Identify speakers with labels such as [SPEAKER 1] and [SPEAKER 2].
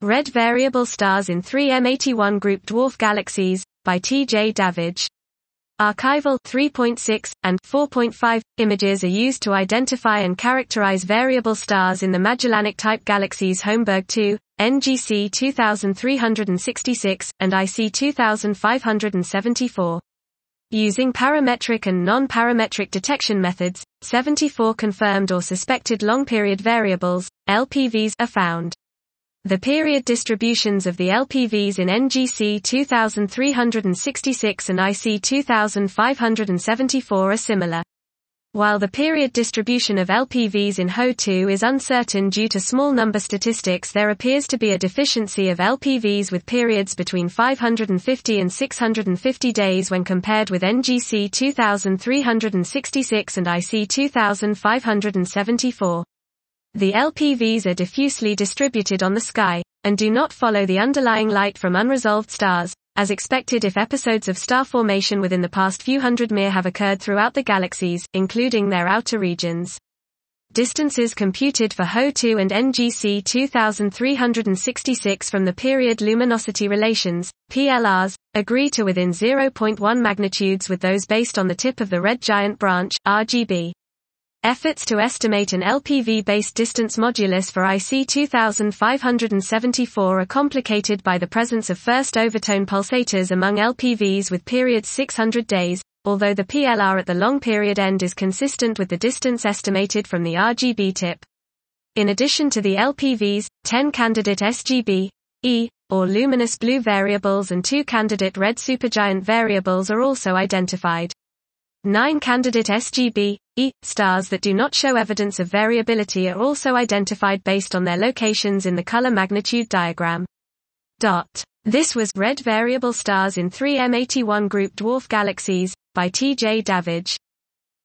[SPEAKER 1] Red variable stars in 3M81 group dwarf galaxies, by T.J. Davidge. Archival 3.6 and 4.5 images are used to identify and characterize variable stars in the Magellanic-type galaxies Homburg 2, NGC 2366, and IC 2574. Using parametric and non-parametric detection methods, 74 confirmed or suspected long-period variables, LPVs, are found. The period distributions of the LPVs in NGC 2366 and IC 2574 are similar. While the period distribution of LPVs in HO2 is uncertain due to small number statistics, there appears to be a deficiency of LPVs with periods between 550 and 650 days when compared with NGC 2366 and IC 2574. The LPVs are diffusely distributed on the sky, and do not follow the underlying light from unresolved stars, as expected if episodes of star formation within the past few hundred years have occurred throughout the galaxies, including their outer regions. Distances computed for HO2 and NGC 2366 from the period luminosity relations, PLRs, agree to within 0.1 magnitudes with those based on the tip of the red giant branch, RGB. Efforts to estimate an LPV-based distance modulus for IC 2574 are complicated by the presence of first overtone pulsators among LPVs with periods 600 days, although the PLR at the long period end is consistent with the distance estimated from the RGB tip. In addition to the LPVs, 10 candidate SGB, E, or luminous blue variables and 2 candidate red supergiant variables are also identified. 9 candidate SGB, E, stars that do not show evidence of variability are also identified based on their locations in the color magnitude diagram. This was Red Variable Stars in 3M81 Group Dwarf Galaxies, by T.J. Davidge.